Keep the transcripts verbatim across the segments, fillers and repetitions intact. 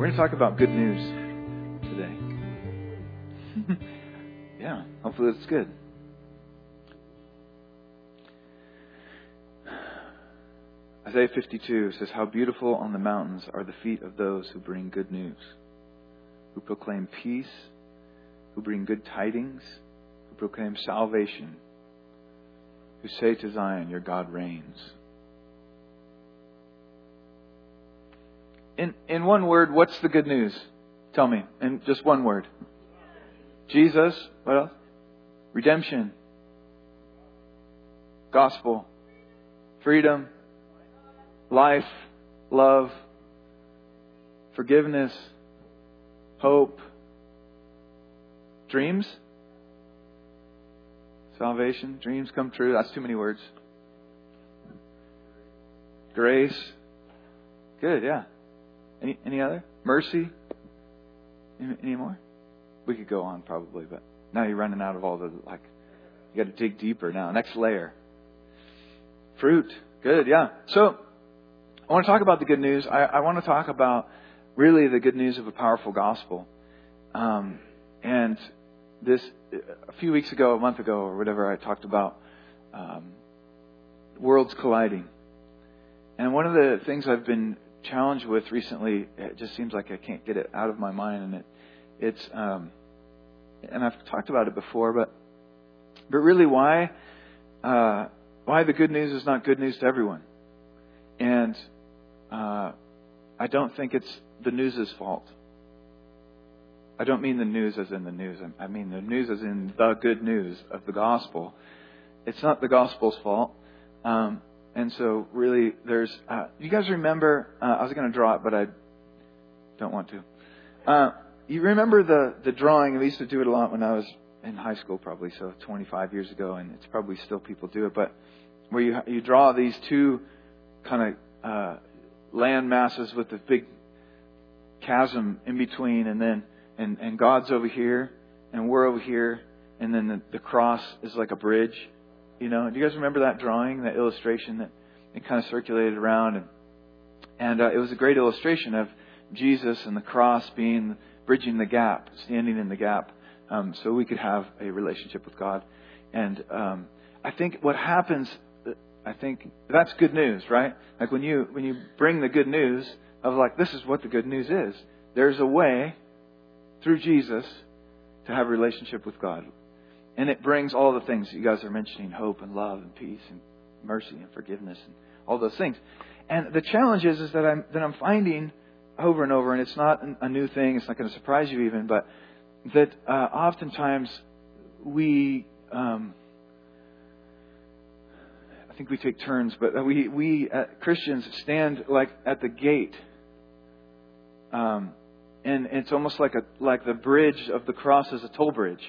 We're going to talk about good news today. Yeah, hopefully that's good. Isaiah fifty-two says, "How beautiful on the mountains are the feet of those who bring good news, who proclaim peace, who bring good tidings, who proclaim salvation, who say to Zion, your God reigns." In in one word, what's the good news? Tell me. In just one word. Jesus. What else? Redemption. Gospel. Freedom. Life. Love. Forgiveness. Hope. Dreams. Salvation. Dreams come true. That's too many words. Grace. Good, yeah. Any any other? Mercy? Any, any more? We could go on probably, but now you're running out of all the, like, you got to dig deeper now. Next layer. Fruit. Good, yeah. So, I want to talk about the good news. I, I want to talk about really the good news of a powerful gospel. Um, and this, a few weeks ago, a month ago, or whatever, I talked about um, worlds colliding. And one of the things I've been challenged with recently, it just seems like I can't get it out of my mind, and it it's um and I've talked about it before, but but really why uh why the good news is not good news to everyone. And uh I don't think it's the news's fault. I don't mean the news as in the news. I mean the news as in the good news of the gospel. It's not the gospel's fault. Um And so really there's, uh, you guys remember, uh, I was going to draw it, but I don't want to. Uh, you remember the, the drawing, we used to do it a lot when I was in high school probably, so twenty-five years ago, and it's probably still people do it, but where you you draw these two kind of uh, land masses with the big chasm in between, and then, and, and God's over here, and we're over here, and then the, the cross is like a bridge. You know, do you guys remember that drawing, that illustration that it kind of circulated around? And, and uh, it was a great illustration of Jesus and the cross being, bridging the gap, standing in the gap, um, so we could have a relationship with God. And um, I think what happens, I think that's good news, right? Like when you when you bring the good news of like, this is what the good news is. There's a way through Jesus to have a relationship with God. And it brings all the things you guys are mentioning, hope and love and peace and mercy and forgiveness and all those things. And the challenge is, is that I'm that I'm finding over and over, and it's not a new thing, it's not going to surprise you even, but that uh, oftentimes we, um, I think we take turns, but we, we uh, Christians stand like at the gate. Um, and it's almost like a like the bridge of the cross is a toll bridge.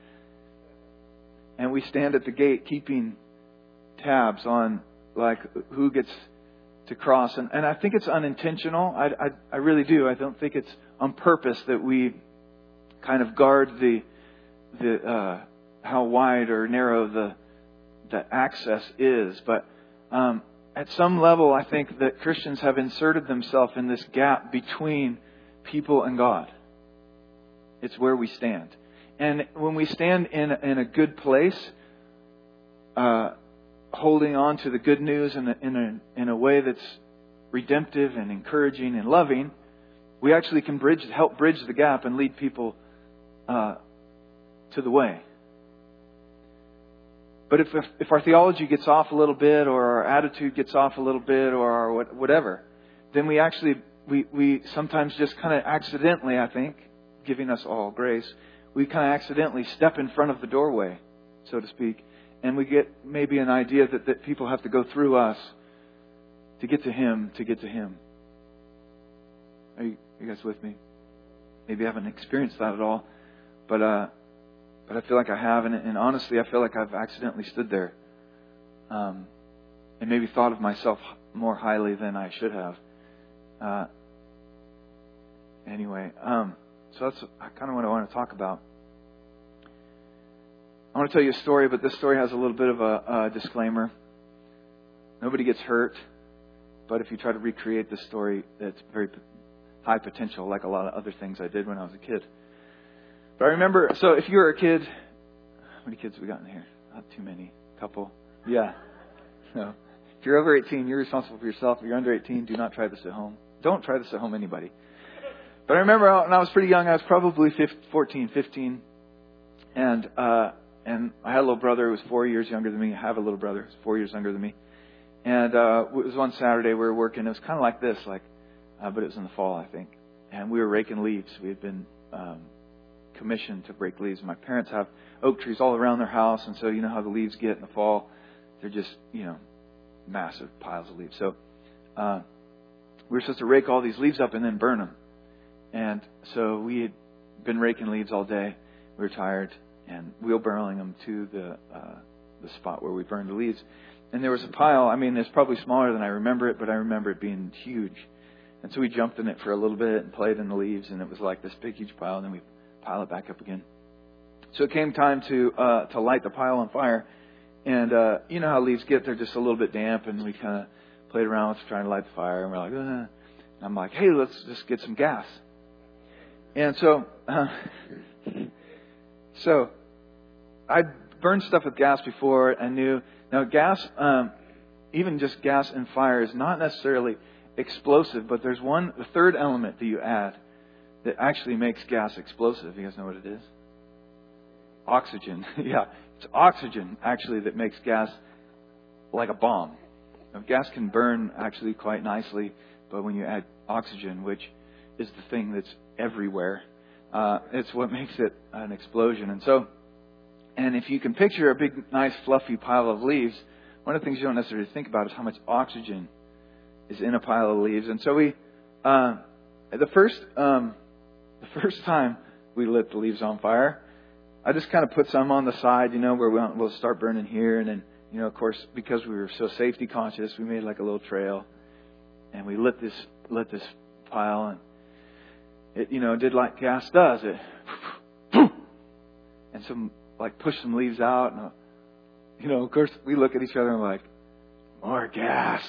And we stand at the gate keeping tabs on like who gets to cross. And, and I think it's unintentional. I, I, I really do. I don't think it's on purpose that we kind of guard the the uh, how wide or narrow the the access is. But um, at some level, I think that Christians have inserted themselves in this gap between people and God. It's where we stand. And when we stand in in a good place, uh, holding on to the good news in a, in a in a way that's redemptive and encouraging and loving, we actually can bridge, help bridge the gap and lead people uh, to the way. But if, if if our theology gets off a little bit, or our attitude gets off a little bit, or our what, whatever, then we actually we we sometimes just kind of accidentally, I think, giving us all grace, we kind of accidentally step in front of the doorway, so to speak, and we get maybe an idea that, that people have to go through us to get to Him, to get to Him. Are you, are you guys with me? Maybe I haven't experienced that at all, but uh, but I feel like I have, and, and honestly, I feel like I've accidentally stood there, um, and maybe thought of myself more highly than I should have. Uh, anyway, um. So that's kind of what I want to talk about. I want to tell you a story, but this story has a little bit of a, a disclaimer. Nobody gets hurt, but if you try to recreate this story, it's very high potential like a lot of other things I did when I was a kid. But I remember, so if you were a kid, how many kids have we got in here? Not too many. Couple? Yeah. No. If you're over eighteen, you're responsible for yourself. If you're under eighteen, do not try this at home. Don't try this at home, anybody. But I remember when I was pretty young, I was probably fourteen, fifteen. And, uh, and I had a little brother who was four years younger than me. I have a little brother who's four years younger than me. And uh, it was one Saturday we were working. It was kind of like this, like, uh, but it was in the fall, I think. And we were raking leaves. We had been um, commissioned to rake leaves. My parents have oak trees all around their house, and so you know how the leaves get in the fall. They're just, you know, massive piles of leaves. So uh, we were supposed to rake all these leaves up and then burn them. And so we had been raking leaves all day. We were tired and wheelbarrowing them to the uh, the spot where we burned the leaves. And there was a pile. I mean, it's probably smaller than I remember it, but I remember it being huge. And so we jumped in it for a little bit and played in the leaves, and it was like this big, huge pile. And then we pile it back up again. So it came time to uh, to light the pile on fire. And uh, you know how leaves get; they're just a little bit damp. And we kind of played around with trying to light the fire. And we're like, Ugh. And I'm like, hey, let's just get some gas. And so, uh, so I'd burned stuff with gas before. I knew. Now, gas, um, even just gas and fire is not necessarily explosive, but there's one, the third element that you add that actually makes gas explosive. You guys know what it is? Oxygen. Yeah, it's oxygen actually that makes gas like a bomb. Now, gas can burn actually quite nicely, but when you add oxygen, which is the thing that's everywhere, uh, it's what makes it an explosion. And so, and if you can picture a big, nice, fluffy pile of leaves, one of the things you don't necessarily think about is how much oxygen is in a pile of leaves. And so we, uh, the first, um, the first time we lit the leaves on fire, I just kind of put some on the side, you know, where we'll, we'll start burning here. And then, you know, of course, because we were so safety conscious, we made like a little trail, and we lit this, lit this pile, and it, you know, did like gas does. It, and some, like, push some leaves out. And, uh, you know, of course, we look at each other and we're like, more gas.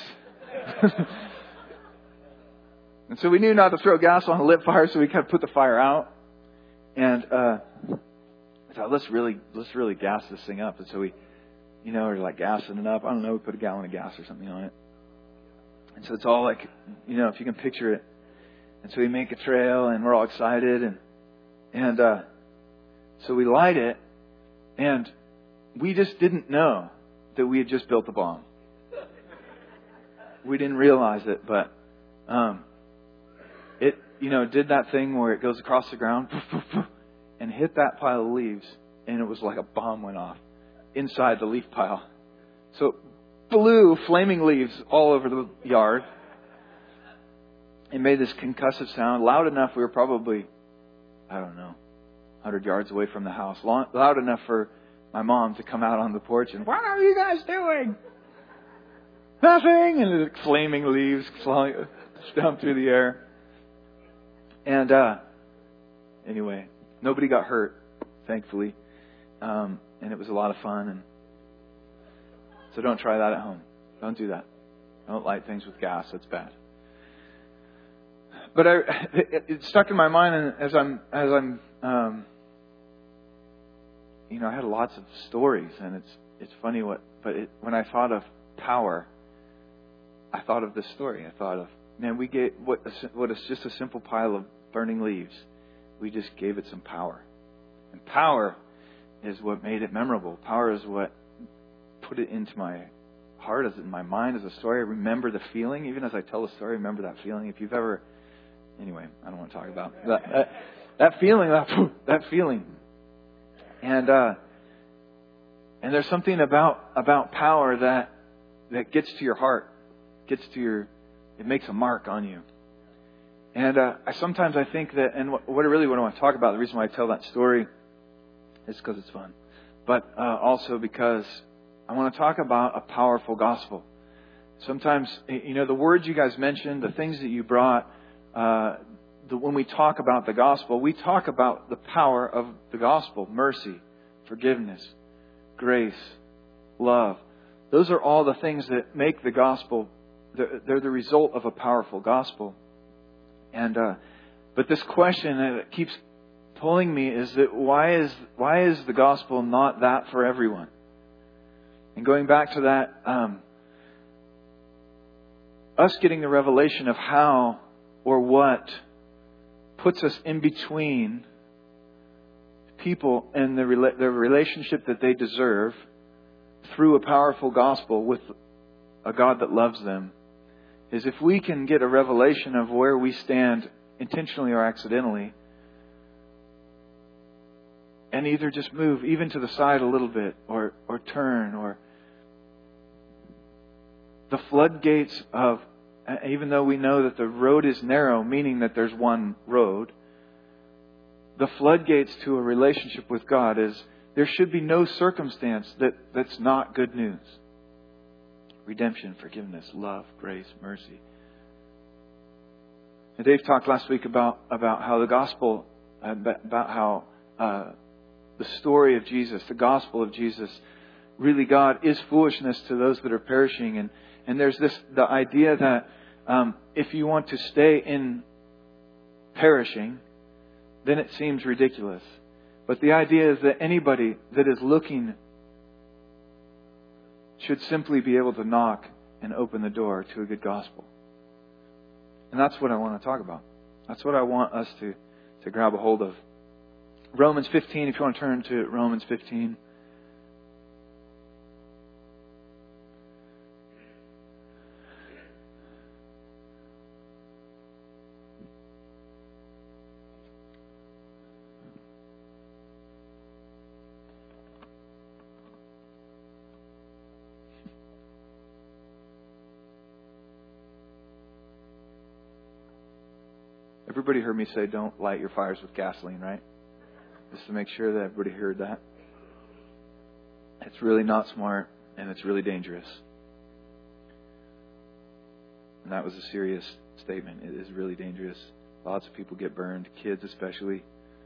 And so we knew not to throw gas on a lit fire, so we kind of put the fire out. And uh, I thought, let's really, let's really gas this thing up. And so we, you know, we're like gassing it up. I don't know, we put a gallon of gas or something on it. And so it's all like, you know, if you can picture it. And so we make a trail, and we're all excited, and and uh, so we light it, and we just didn't know that we had just built the bomb. We didn't realize it, but um, it, you know, did that thing where it goes across the ground and hit that pile of leaves, and it was like a bomb went off inside the leaf pile. So it blew flaming leaves all over the yard. It made this concussive sound, loud enough we were probably, I don't know, one hundred yards away from the house. Loud enough for my mom to come out on the porch and, what are you guys doing? Nothing! And the flaming leaves flying down through the air. And uh, anyway, nobody got hurt, thankfully. Um, and it was a lot of fun. And so don't try that at home. Don't do that. Don't light things with gas. That's bad. But I, it, it stuck in my mind, and as I'm, as I'm, um, you know, I had lots of stories, and it's, it's funny what, but it, when I thought of power, I thought of this story. I thought of, man, we gave what, what is just a simple pile of burning leaves. We just gave it some power, and power is what made it memorable. Power is what put it into my heart, as in my mind, as a story. I remember the feeling, even as I tell the story. Remember that feeling. If you've ever Anyway, I don't want to talk about that. That, that feeling, that, that feeling. And uh, and there's something about about power that that gets to your heart, gets to your, it makes a mark on you. And uh, I sometimes I think that, and what, what I really want to talk about, the reason why I tell that story is because it's fun, but uh, also because I want to talk about a powerful gospel. Sometimes, you know, the words you guys mentioned, the things that you brought. Uh, the, when we talk about the gospel, we talk about the power of the gospel: mercy, forgiveness, grace, love. Those are all the things that make the gospel. They're, they're the result of a powerful gospel. And uh, but this question that keeps pulling me is that why is why is the gospel not that for everyone? And going back to that, um, us getting the revelation of how or what puts us in between people and the rela- the relationship that they deserve through a powerful gospel with a God that loves them, is if we can get a revelation of where we stand intentionally or accidentally, and either just move even to the side a little bit or, or turn, or the floodgates of, even though we know that the road is narrow, meaning that there's one road, the floodgates to a relationship with God is there should be no circumstance that, that's not good news. Redemption, forgiveness, love, grace, mercy. And Dave talked last week about, about how the gospel, about how uh, the story of Jesus, the gospel of Jesus, really God is foolishness to those that are perishing. And, and there's this, the idea that um, if you want to stay in perishing, then it seems ridiculous. But the idea is that anybody that is looking should simply be able to knock and open the door to a good gospel. And that's what I want to talk about. That's what I want us to, to grab a hold of. Romans fifteen, if you want to turn to Romans fifteen. Everybody heard me say don't light your fires with gasoline, right? Just to make sure that everybody heard that. It's really not smart, and it's really dangerous. And that was a serious statement. It is really dangerous. Lots of people get burned, kids especially.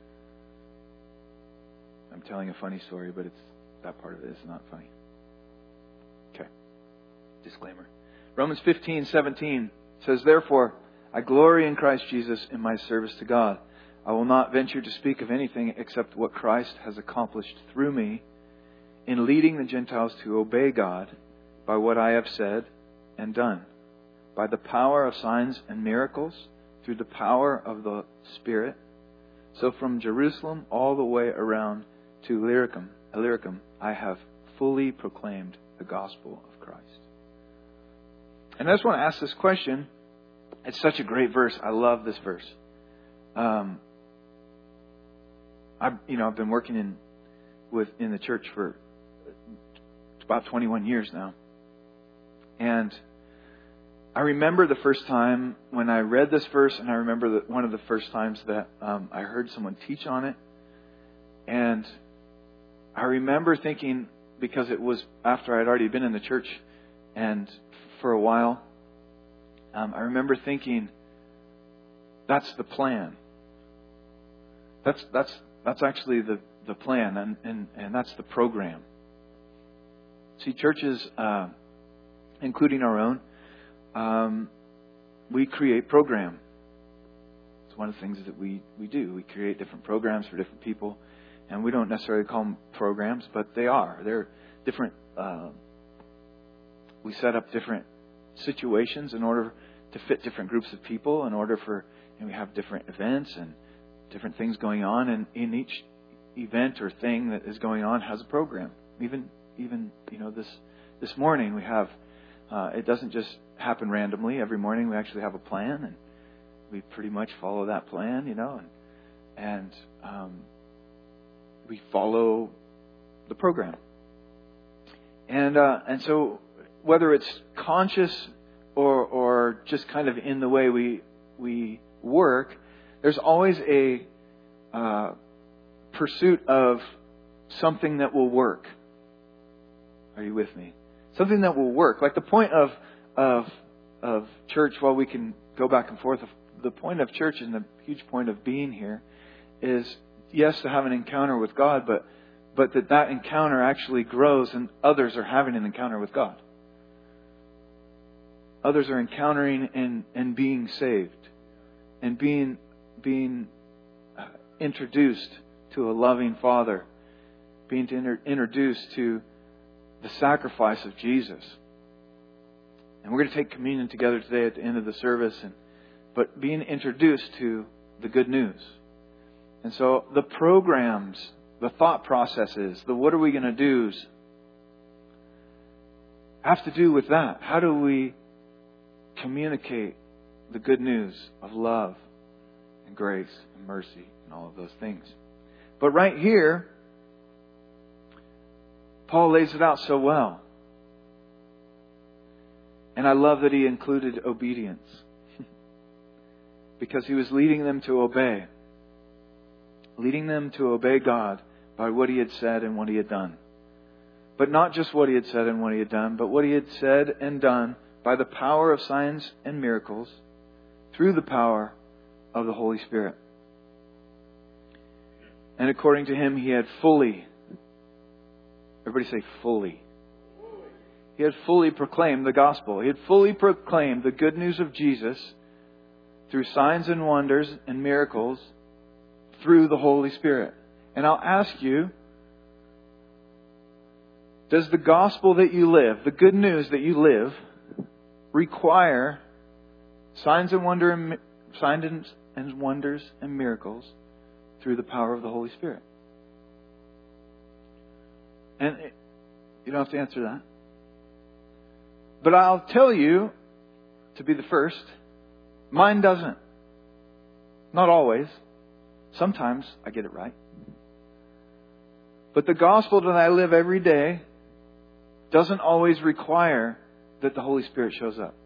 I'm telling a funny story, but it's that part of it is not funny. Okay. Disclaimer. Romans fifteen seventeen says, therefore, I glory in Christ Jesus in my service to God. I will not venture to speak of anything except what Christ has accomplished through me in leading the Gentiles to obey God by what I have said and done, by the power of signs and miracles, through the power of the Spirit. So from Jerusalem all the way around to Illyricum, Illyricum, I have fully proclaimed the gospel of Christ. And I just want to ask this question. It's such a great verse. I love this verse. Um, I've you know I've been working in with in the church for about twenty-one years now, and I remember the first time when I read this verse, and I remember that one of the first times that um, I heard someone teach on it, and I remember thinking, because it was after I'd already been in the church and for a while. Um, I remember thinking, that's the plan. That's that's that's actually the, the plan, and, and, and that's the program. See, churches, uh, including our own, um, we create program. It's one of the things that we, we do. We create different programs for different people, and we don't necessarily call them programs, but they are. They're different. Uh, we set up different situations in order to fit different groups of people, in order for, and we have different events and different things going on, and in each event or thing that is going on has a program. Even, even you know, this this morning we have, uh, it doesn't just happen randomly. Every morning we actually have a plan, and we pretty much follow that plan, you know, and, and um, we follow the program. And uh, and so whether it's conscious or or just kind of in the way we we work, there's always a uh, pursuit of something that will work. Are you with me? Something that will work. Like the point of of of church, while we can go back and forth, the point of church and the huge point of being here is, yes, to have an encounter with God, but but that that encounter actually grows and others are having an encounter with God. Others are encountering and, and being saved. and being being uh, introduced to a loving Father, being inter- introduced to the sacrifice of Jesus. And we're going to take communion together today at the end of the service, and but being introduced to the good news. And so the programs, the thought processes, the what are we going to do's have to do with that. How do we communicate the good news of love and grace and mercy and all of those things? But right here, Paul lays it out so well. And I love that he included obedience. Because he was leading them to obey. Leading them to obey God by what he had said and what he had done. But not just what he had said and what he had done, but what he had said and done by the power of signs and miracles through the power of the Holy Spirit. And according to him, he had fully, everybody say fully. He had fully proclaimed the gospel. He had fully proclaimed the good news of Jesus through signs and wonders and miracles through the Holy Spirit. And I'll ask you, does the gospel that you live, the good news that you live, require signs and wonder and signs and wonders and miracles through the power of the Holy Spirit? And you don't have to answer that. But I'll tell you, to be the first, mine doesn't. Not always. Sometimes I get it right. But the gospel that I live every day doesn't always require that the Holy Spirit shows up.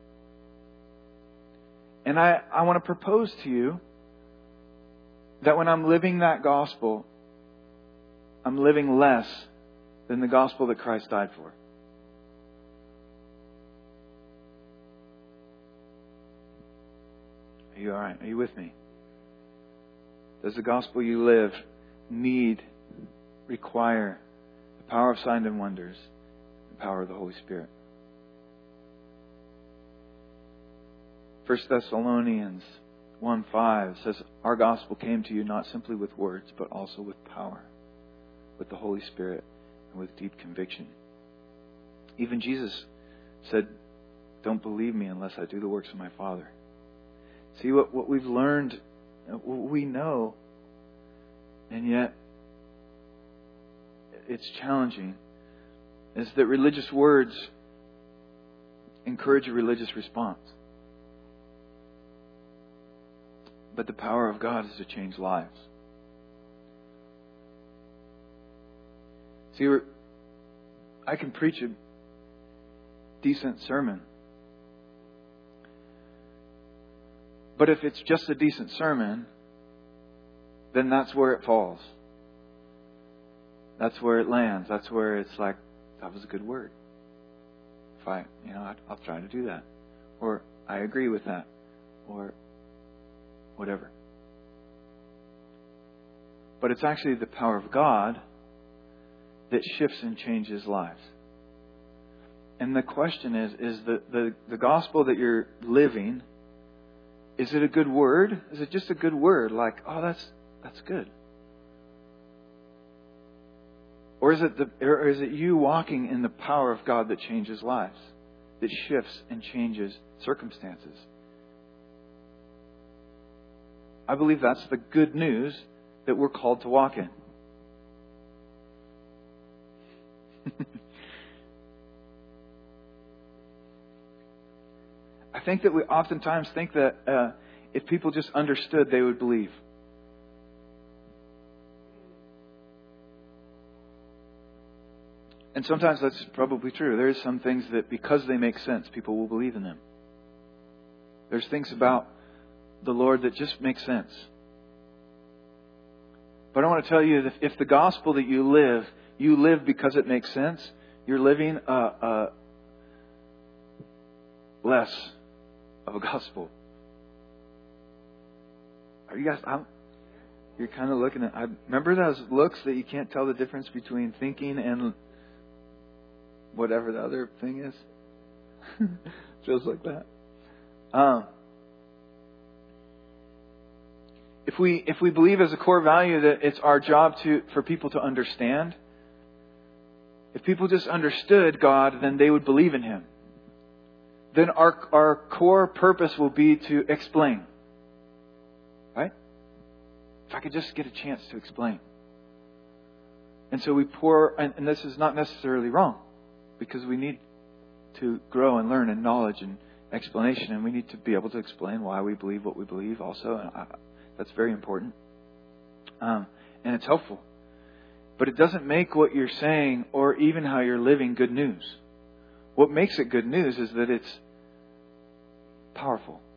And I, I want to propose to you that when I'm living that gospel, I'm living less than the gospel that Christ died for. Are you all right? Are you with me? Does the gospel you live need, require the power of signs and wonders, the power of the Holy Spirit? First Thessalonians one five says, our gospel came to you not simply with words, but also with power, with the Holy Spirit, and with deep conviction. Even Jesus said, don't believe me unless I do the works of my Father. See, what, what we've learned, what we know, and yet it's challenging, is that religious words encourage a religious response. But the power of God is to change lives. See, we're, I can preach a decent sermon. But if it's just a decent sermon, then that's where it falls. That's where it lands. That's where it's like, that was a good word. If I, you know, I'll try to do that. Or I agree with that. Or whatever. But it's actually the power of God that shifts and changes lives. And the question is, is the, the, the gospel that you're living, is it a good word? Is it just a good word? Like, oh, that's that's good. Or is it the or is it you walking in the power of God that changes lives, that shifts and changes circumstances? I believe that's the good news that we're called to walk in. I think that we oftentimes think that uh, if people just understood, they would believe. And sometimes that's probably true. There is some things that because they make sense, people will believe in them. There's things about the Lord that just make sense. But I want to tell you that if the gospel that you live, you live because it makes sense, you're living a, a less of a gospel. Are you guys out? You're kind of looking at, I remember those looks that you can't tell the difference between thinking and whatever the other thing is. Feels like that. Um, if we if we believe as a core value that it's our job to for people to understand, if people just understood God, then they would believe in Him. Then our our core purpose will be to explain. Right? If I could just get a chance to explain. And so we pour, and, and this is not necessarily wrong, because we need to grow and learn in knowledge and explanation, and we need to be able to explain why we believe what we believe also. And I, that's very important. Um, and it's helpful. But it doesn't make what you're saying or even how you're living good news. What makes it good news is that it's powerful.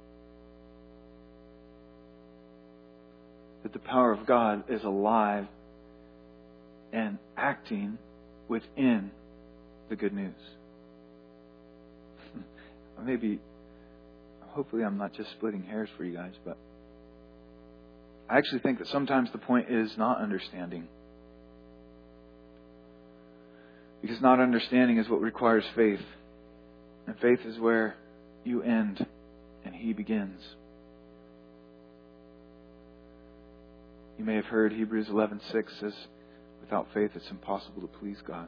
That the power of God is alive and acting within the good news. Maybe, hopefully I'm not just splitting hairs for you guys, but I actually think that sometimes the point is not understanding. Because not understanding is what requires faith. And faith is where you end and He begins. You may have heard Hebrews eleven six says, without faith it's impossible to please God.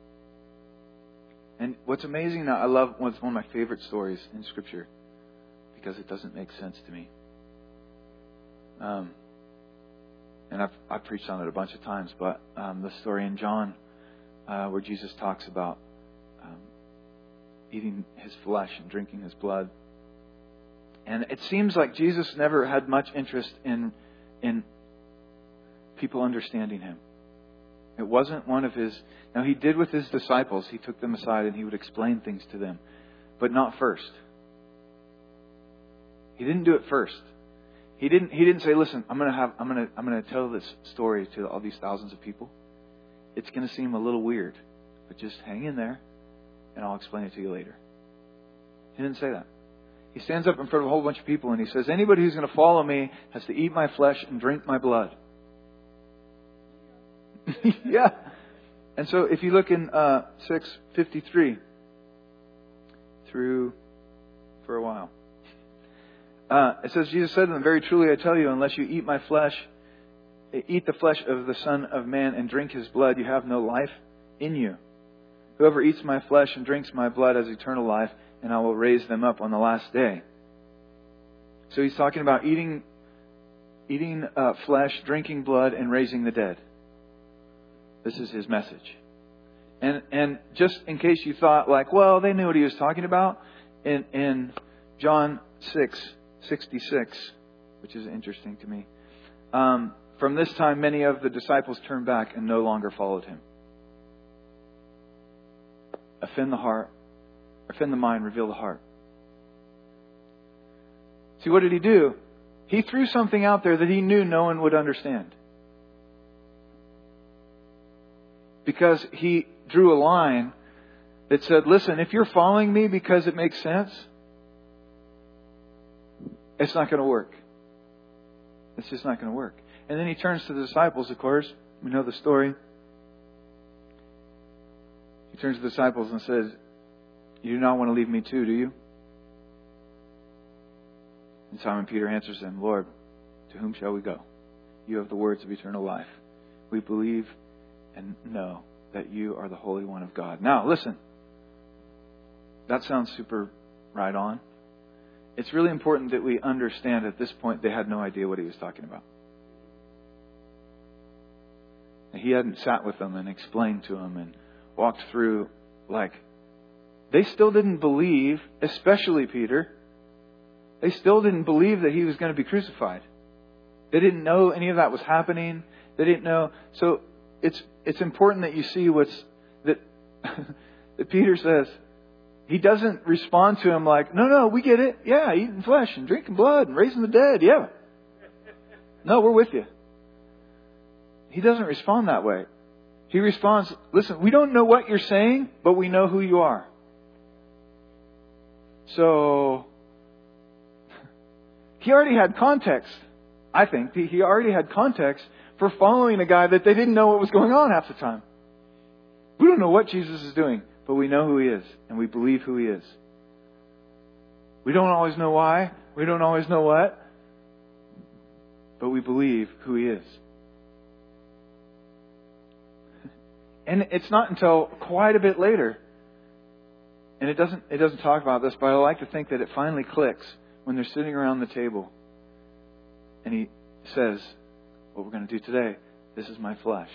And what's amazing now, I love, what's one of my favorite stories in Scripture, because it doesn't make sense to me. Um, and I've, I've preached on it a bunch of times, but um, the story in John uh, where Jesus talks about um, eating His flesh and drinking His blood. And it seems like Jesus never had much interest in in people understanding Him. It wasn't one of His... Now, He did with His disciples. He took them aside and He would explain things to them. But not first. He didn't do it first. He didn't He didn't say, listen, I'm going to have I'm going to I'm going to tell this story to all these thousands of people. It's going to seem a little weird, but just hang in there and I'll explain it to you later. He didn't say that. He stands up in front of a whole bunch of people and He says, anybody who's going to follow me has to eat my flesh and drink my blood. Yeah. And so if you look in uh, six fifty-three through for a while, uh, it says, Jesus said to them, very truly I tell you, unless you eat my flesh, eat the flesh of the Son of Man and drink His blood, you have no life in you. Whoever eats my flesh and drinks my blood has eternal life, and I will raise them up on the last day. So He's talking about eating, eating uh, flesh, drinking blood, and raising the dead. This is His message. And and just in case you thought like, well, they knew what He was talking about, in, in John six sixty-six, which is interesting to me. Um, from this time, many of the disciples turned back and no longer followed Him. Offend the heart, offend the mind, reveal the heart. See, what did He do? He threw something out there that He knew no one would understand. Because He drew a line that said, listen, if you're following me because it makes sense, it's not going to work. It's just not going to work. And then He turns to the disciples, of course. We know the story. He turns to the disciples and says, you do not want to leave me too, do you? And Simon Peter answers him, Lord, to whom shall we go? You have the words of eternal life. We believe and know that you are the Holy One of God. Now, listen. That sounds super right on. It's really important that we understand at this point they had no idea what He was talking about. He hadn't sat with them and explained to them and walked through, like, they still didn't believe, especially Peter. They still didn't believe that He was going to be crucified. They didn't know any of that was happening. They didn't know. So it's it's important that you see what's that that Peter says. He doesn't respond to him like, no, no, we get it. Yeah, eating flesh and drinking blood and raising the dead. Yeah. No, we're with you. He doesn't respond that way. He responds, listen, we don't know what you're saying, but we know who you are. So He already had context. I think He already had context for following a guy that they didn't know what was going on half the time. We don't know what Jesus is doing, but we know who He is, and we believe who He is. We don't always know why. We don't always know what. but we believe who He is. And it's not until quite a bit later, and it doesn't it doesn't talk about this, but I like to think that it finally clicks when they're sitting around the table. And He says, what we're going to do today, this is my flesh.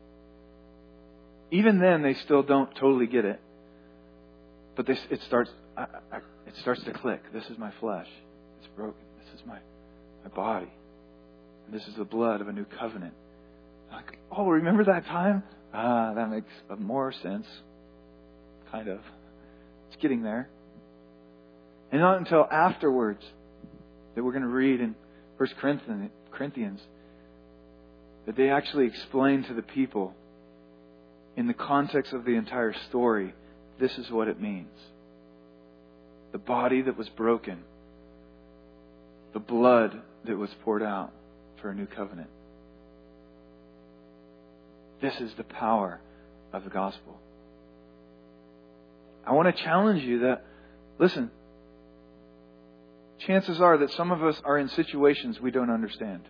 Even then, they still don't totally get it. But this, it starts I, I, it starts to click. This is my flesh. It's broken. This is my, my body. And this is the blood of a new covenant. Like, oh, remember that time? Ah, that makes more sense. Kind of. It's getting there. And not until afterwards that we're going to read in First Corinthians that they actually explain to the people in the context of the entire story, this is what it means. The body that was broken. The blood that was poured out for a new covenant. This is the power of the gospel. I want to challenge you that, listen, chances are that some of us are in situations we don't understand.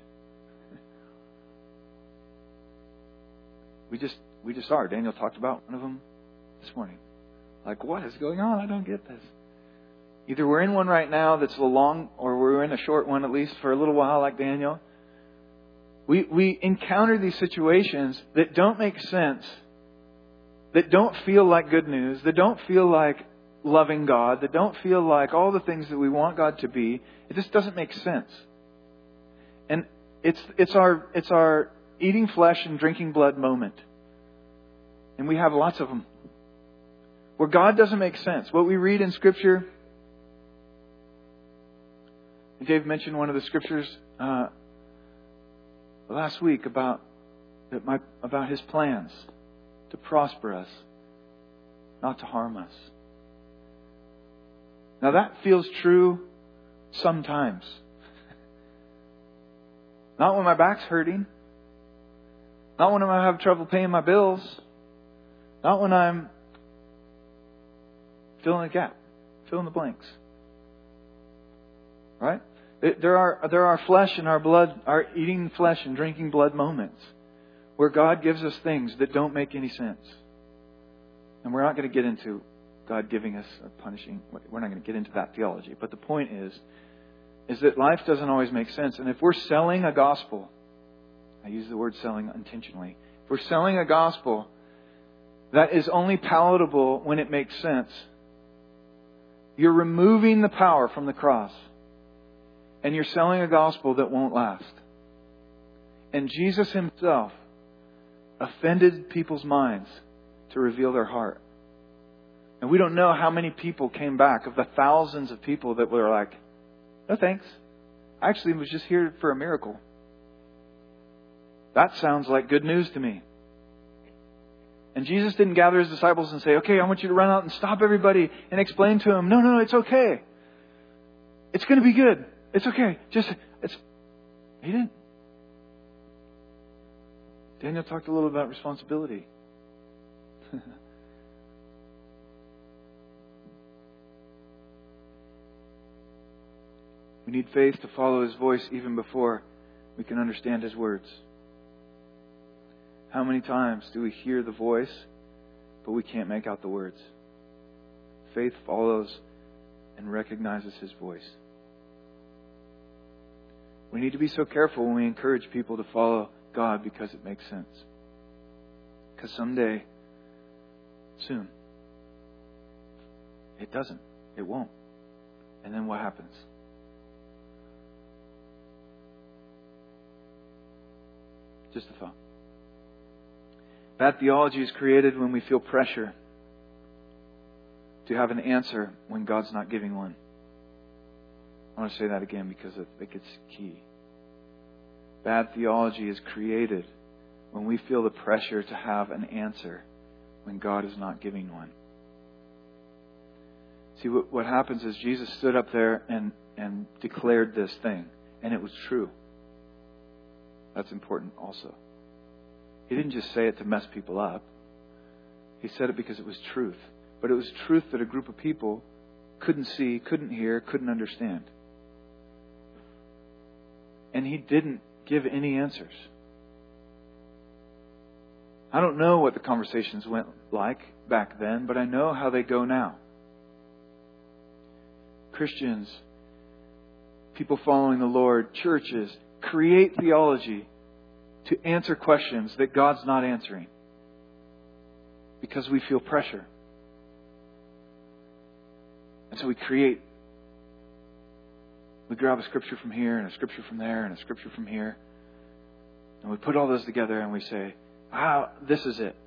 We just we just are. Daniel talked about one of them this morning. Like, what is going on? I don't get this. Either we're in one right now that's a long, or we're in a short one at least for a little while like Daniel. We we encounter these situations that don't make sense, that don't feel like good news, that don't feel like loving God, that don't feel like all the things that we want God to be. It just doesn't make sense. And it's it's our it's our eating flesh and drinking blood moment. And we have lots of them. Where God doesn't make sense. What we read in Scripture, Dave mentioned one of the Scriptures uh, last week about that my, about His plans to prosper us, not to harm us. Now that feels true sometimes. Not when my back's hurting. Not when I have trouble paying my bills. Not when I'm filling the gap, filling the blanks. Right? There are there are flesh and our blood, our eating flesh and drinking blood moments where God gives us things that don't make any sense. And we're not going to get into God giving us or punishing. We're not going to get into that theology. But the point is, is that life doesn't always make sense. And if we're selling a gospel, I use the word selling intentionally. If we're selling a gospel that is only palatable when it makes sense, you're removing the power from the cross. And you're selling a gospel that won't last. And Jesus Himself offended people's minds to reveal their heart. And we don't know how many people came back of the thousands of people that were like, no thanks. I actually was just here for a miracle. That sounds like good news to me. And Jesus didn't gather His disciples and say, okay, I want you to run out and stop everybody and explain to them, no, no, it's okay. It's going to be good. It's okay. Just, it's, He didn't. Daniel talked a little about responsibility. We need faith to follow His voice even before we can understand His words. How many times do we hear the voice, but we can't make out the words? Faith follows and recognizes His voice. We need to be so careful when we encourage people to follow God because it makes sense. Because someday, soon, it doesn't. It won't. And then what happens? Just a thought. Bad theology is created when we feel pressure to have an answer when God's not giving one. I want to say that again because I think it's key. Bad theology is created when we feel the pressure to have an answer when God is not giving one. See, what, what happens is Jesus stood up there and, and declared this thing, and it was true. That's important also. He didn't just say it to mess people up. He said it because it was truth. But it was truth that a group of people couldn't see, couldn't hear, couldn't understand. And He didn't give any answers. I don't know what the conversations went like back then, but I know how they go now. Christians, people following the Lord, churches, create theology to answer questions that God's not answering because we feel pressure. And so we create, we grab a scripture from here and a scripture from there and a scripture from here. And we put all those together and we say, ah, this is it.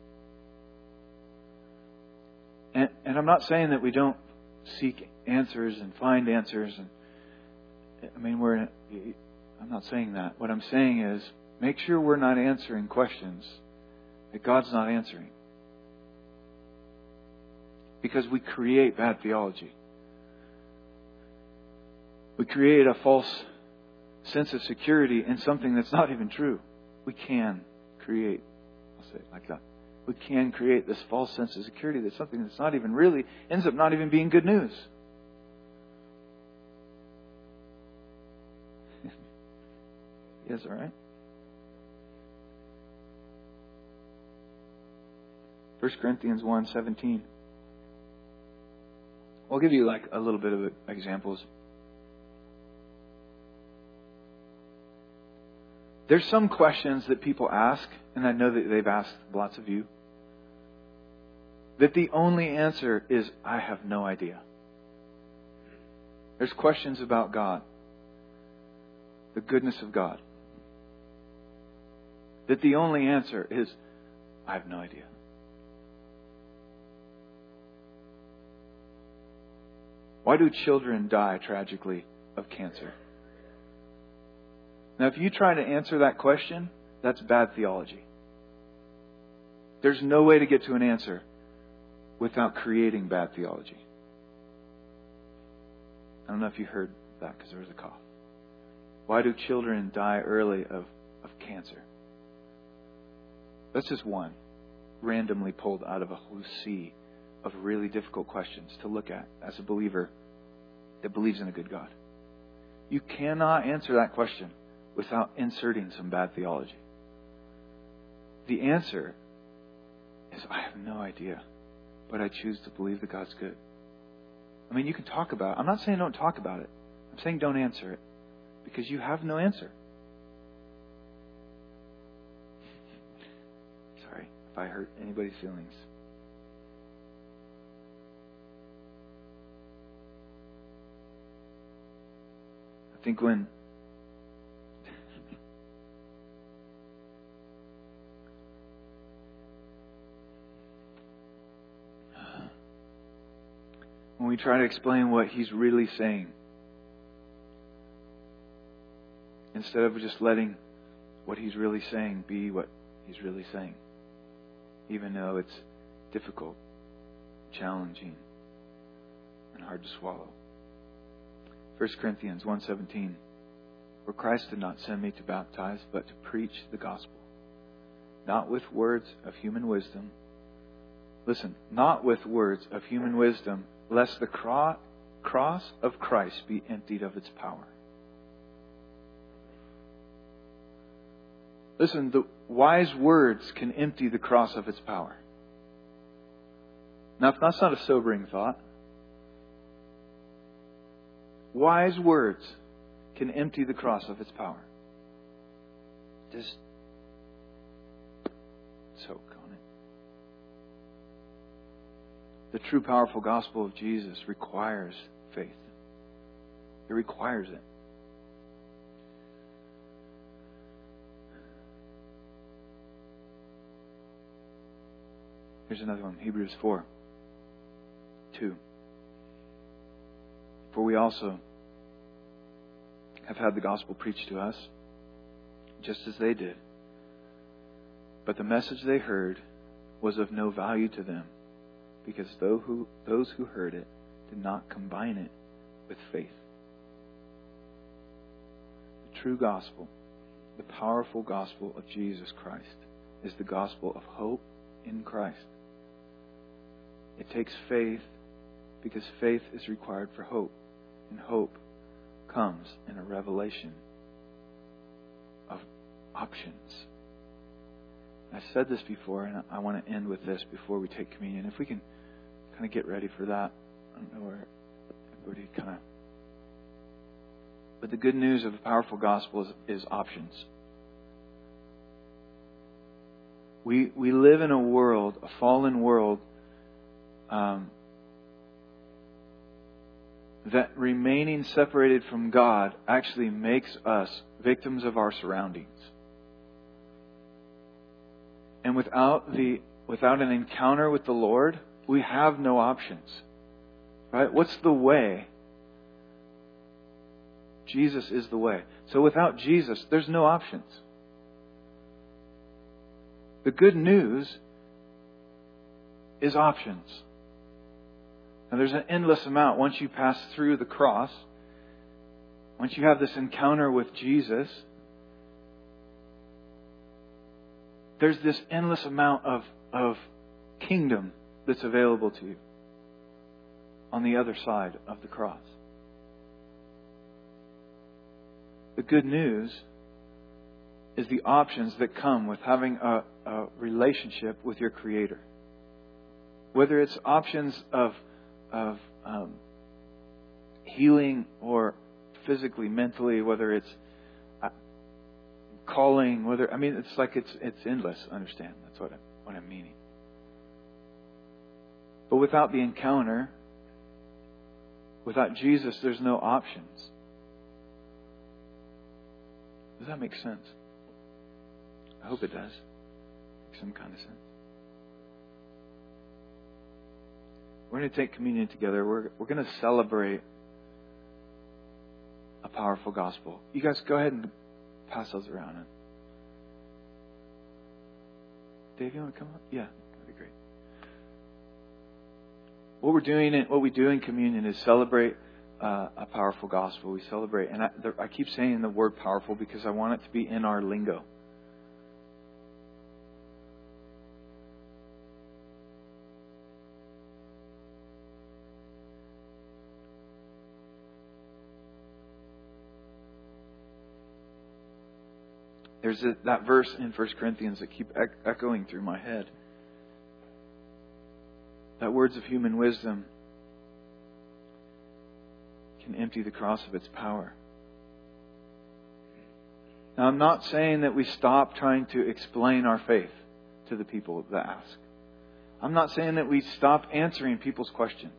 And, and I'm not saying that we don't seek answers and find answers. And I mean, we're. In, I'm not saying that. What I'm saying is, make sure we're not answering questions that God's not answering. Because we create bad theology. We create a false sense of security in something that's not even true. We can create, I'll say it like that. We can create this false sense of security that's something that's not even really, ends up not even being good news. Yes, all right. First Corinthians one seventeen. I'll give you like a little bit of examples. There's some questions that people ask, and I know that they've asked lots of you, that the only answer is, I have no idea. There's questions about God, the goodness of God, that the only answer is, I have no idea. Why do children die tragically of cancer? Now, if you try to answer that question, that's bad theology. There's no way to get to an answer without creating bad theology. I don't know if you heard that because there was a cough. Why do children die early of, of cancer? That's just one randomly pulled out of a whole sea of really difficult questions to look at as a believer that believes in a good God. You cannot answer that question without inserting some bad theology. The answer is, I have no idea, but I choose to believe that God's good. I mean, you can talk about it. I'm not saying don't talk about it. I'm saying don't answer it because you have no answer. Sorry if I hurt anybody's feelings. I think when when we try to explain what He's really saying, instead of just letting what He's really saying be what He's really saying, even though it's difficult, challenging, and hard to swallow. First Corinthians one seventeen. For Christ did not send me to baptize, but to preach the gospel, not with words of human wisdom. Listen, not with words of human wisdom, lest the cro- cross of Christ be emptied of its power. Listen, the wise words can empty the cross of its power. Now, that's not a sobering thought. Wise words can empty the cross of its power. Just soak on it. The true powerful gospel of Jesus requires faith. It requires it. Here's another one, Hebrews four two. For we also have had the gospel preached to us, just as they did. But the message they heard was of no value to them, because those who, those who heard it did not combine it with faith. The true gospel, the powerful gospel of Jesus Christ, is the gospel of hope in Christ. It takes faith because faith is required for hope. And hope comes in a revelation options. I've said this before, and I want to end with this before we take communion. If we can kind of get ready for that. I don't know where everybody kind of... But the good news of a powerful gospel is, is options. We we live in a world, a fallen world, um, that remaining separated from God actually makes us victims of our surroundings. And without the without an encounter with the Lord, we have no options. Right? What's the way? Jesus is the way. So without Jesus, there's no options. The good news is options. And there's an endless amount once you pass through the cross. Once you have this encounter with Jesus, there's this endless amount of, of kingdom that's available to you on the other side of the cross. The good news is the options that come with having a, a relationship with your Creator. Whether it's options of, of um, healing or physically, mentally, whether it's uh, calling, whether I mean, it's like it's it's endless. Understand? That's what I, what I'm meaning. But without the encounter, without Jesus, there's no options. Does that make sense? I hope it does. Make some kind of sense. We're going to take communion together. We're we're going to celebrate a powerful gospel. You guys go ahead and pass those around. Dave, you want to come up? Yeah, that'd be great. What we're doing, in, what we do in communion is celebrate uh, a powerful gospel. We celebrate, and I, the, I keep saying the word powerful because I want it to be in our lingo. There's a, that verse in First Corinthians that keep ec- echoing through my head. That words of human wisdom can empty the cross of its power. Now, I'm not saying that we stop trying to explain our faith to the people that ask. I'm not saying that we stop answering people's questions.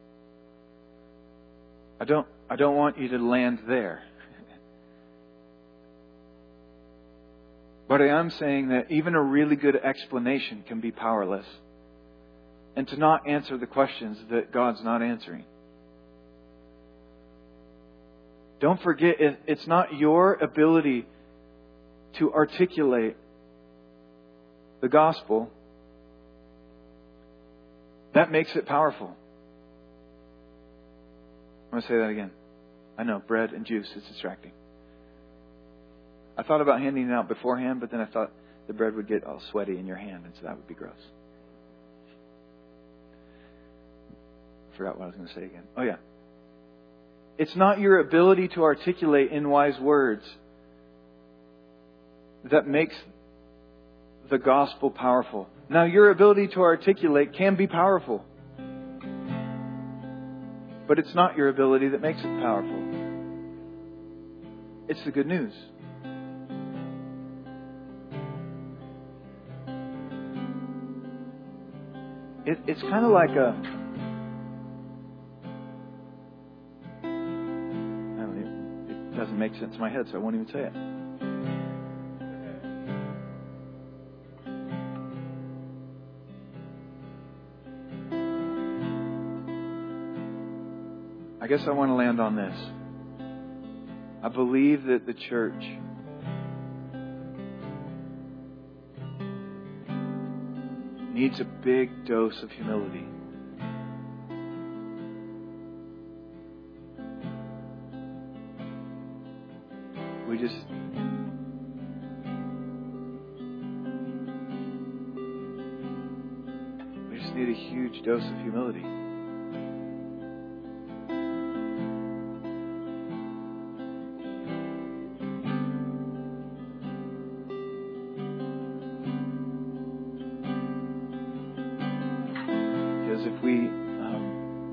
I don't, I don't want you to land there. But I am saying that even a really good explanation can be powerless. And to not answer the questions that God's not answering. Don't forget, it's not your ability to articulate the gospel that makes it powerful. I'm going to say that again. I know, bread and juice is distracting. I thought about handing it out beforehand, but then I thought the bread would get all sweaty in your hand, and so that would be gross. I forgot what I was going to say again. Oh, yeah. It's not your ability to articulate in wise words that makes the gospel powerful. Now, your ability to articulate can be powerful, but it's not your ability that makes it powerful. It's the good news. It, it's kind of like a... I don't know, it doesn't make sense in my head, so I won't even say it. I guess I want to land on this. I believe that the church needs a big dose of humility. We just we just need a huge dose of humility. we um,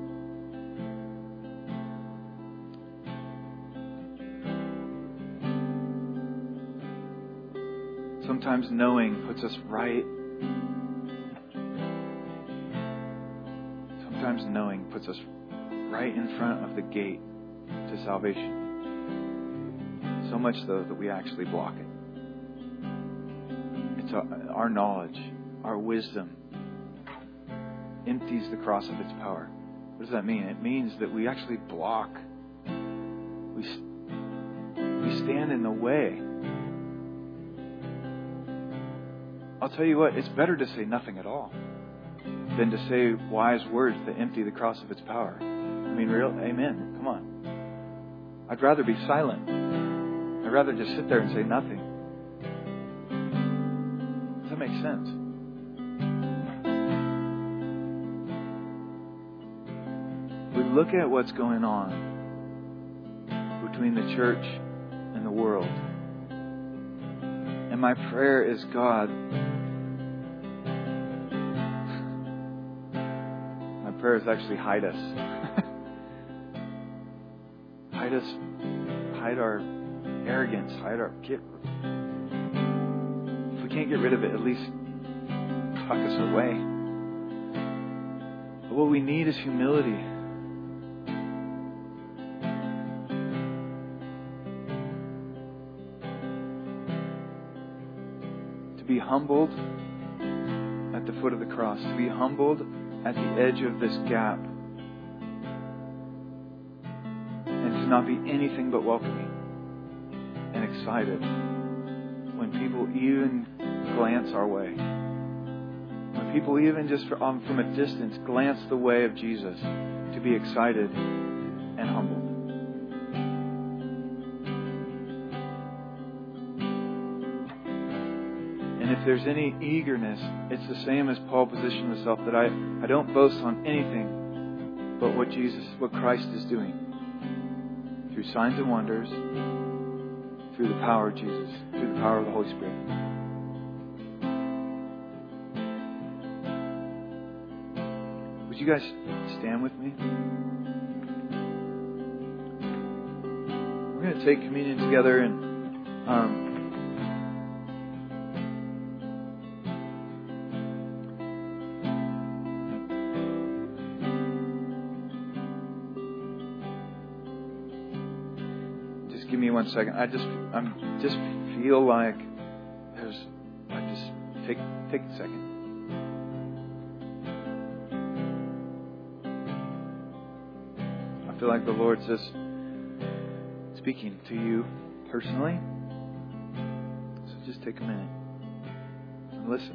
sometimes knowing puts us right. Sometimes knowing puts us right in front of the gate to salvation. So much so that we actually block it. It's our, our knowledge, our wisdom empties the cross of its power. What does that mean? It means that we actually block. We, we stand in the way. I'll tell you what, it's better to say nothing at all than to say wise words that empty the cross of its power. I mean, real, amen. Come on. I'd rather be silent. I'd rather just sit there and say nothing. Does that make sense? We look at what's going on between the church and the world. And my prayer is, God, my prayer is actually hide us. hide us, hide our arrogance, hide our, get, if we can't get rid of it, at least tuck us away. But what we need is humility. To be humbled at the foot of the cross. To be humbled at the edge of this gap. And to not be anything but welcoming and excited when people even glance our way. When people even just from, um, from a distance glance the way of Jesus, to be excited and humbled. And if there's any eagerness, it's the same as Paul positioned himself, that I, I don't boast on anything but what Jesus, what Christ is doing. Through signs and wonders, through the power of Jesus, through the power of the Holy Spirit. Would you guys stand with me? We're going to take communion together, and um, give me one second. I just, I'm just feel like there's. I just take take a second. I feel like the Lord's just speaking to you personally. So just take a minute and listen.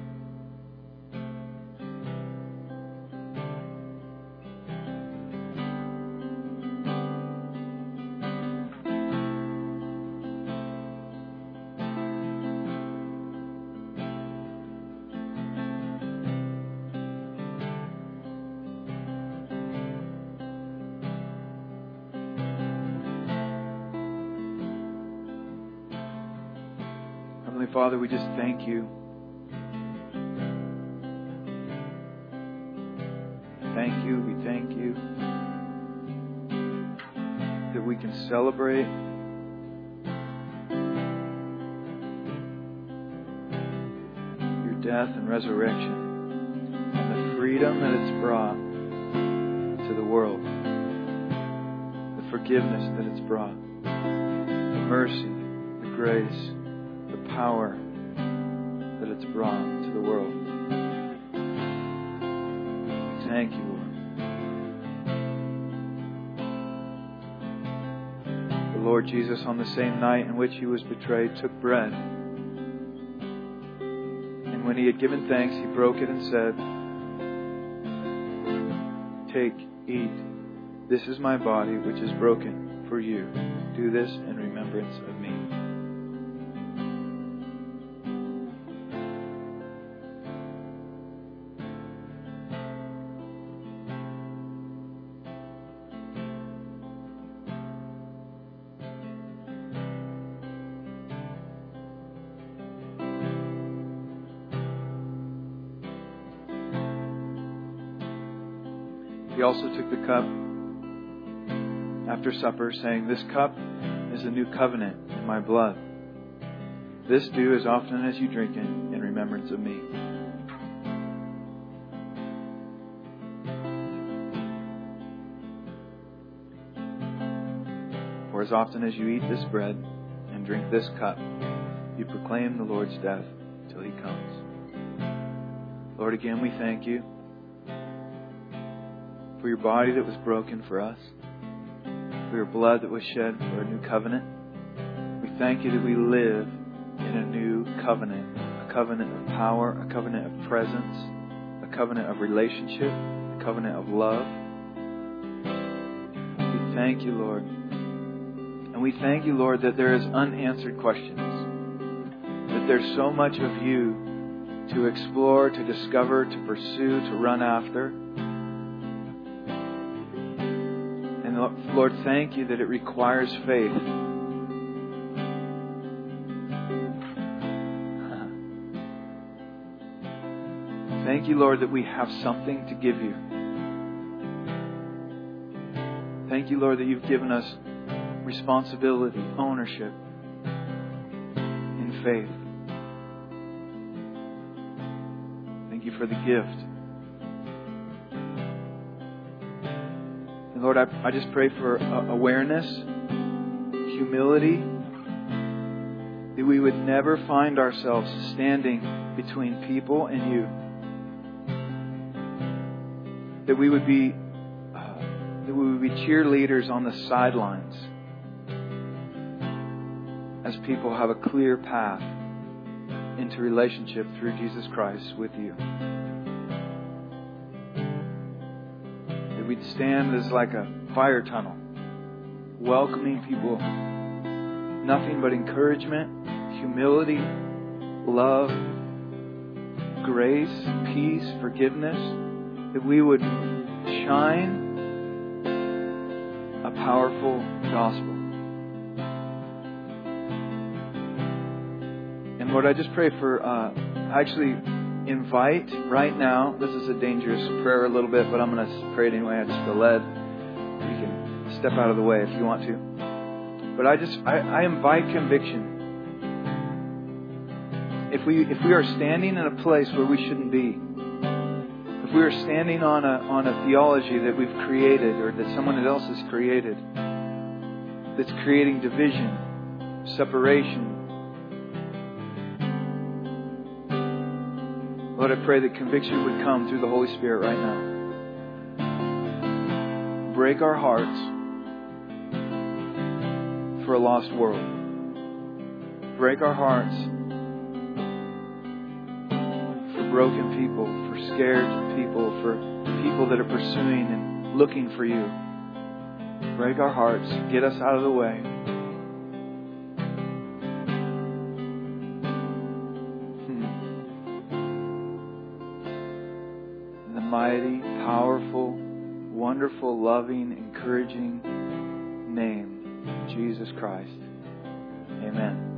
Father, we just thank you. Thank you, we thank you that we can celebrate your death and resurrection and the freedom that it's brought to the world, the forgiveness that it's brought, the mercy, the grace, the power that it's brought to the world. Thank you, Lord. The Lord Jesus, on the same night in which he was betrayed, took bread. And when he had given thanks, he broke it and said, "Take, eat. This is my body, which is broken for you. Do this in remembrance of me." He also took the cup after supper, saying, "This cup is a new covenant in my blood. This do as often as you drink it in remembrance of me." For as often as you eat this bread and drink this cup, you proclaim the Lord's death till He comes. Lord, again we thank You for Your body that was broken for us, for Your blood that was shed for a new covenant. We thank You that we live in a new covenant, a covenant of power, a covenant of presence, a covenant of relationship, a covenant of love. We thank You, Lord. And we thank You, Lord, that there is unanswered questions, that there's so much of You to explore, to discover, to pursue, to run after. And Lord, thank You that it requires faith. Thank You, Lord, that we have something to give You. Thank You, Lord, that You've given us responsibility, ownership in faith. Thank You for the gift. And Lord, I, I just pray for uh, awareness, humility, that we would never find ourselves standing between people and You. That we would be uh, that we would be cheerleaders on the sidelines as people have a clear path into relationship through Jesus Christ with You. That we'd stand as like a fire tunnel, welcoming people, nothing but encouragement, humility, love, grace, peace, forgiveness. That we would shine a powerful gospel. And Lord, I just pray for, uh, actually invite right now, this is a dangerous prayer a little bit, but I'm going to pray it anyway. I just feel led. You can step out of the way if you want to. But I just, I, I invite conviction. If we, if we are standing in a place where we shouldn't be, if we are standing on a on a theology that we've created or that someone else has created that's creating division, separation, Lord, I pray that conviction would come through the Holy Spirit right now. Break our hearts for a lost world. Break our hearts for broken people, for scared people, for people that are pursuing and looking for You. Break our hearts. Get us out of the way. Hmm. In the mighty, powerful, wonderful, loving, encouraging name of Jesus Christ. Amen.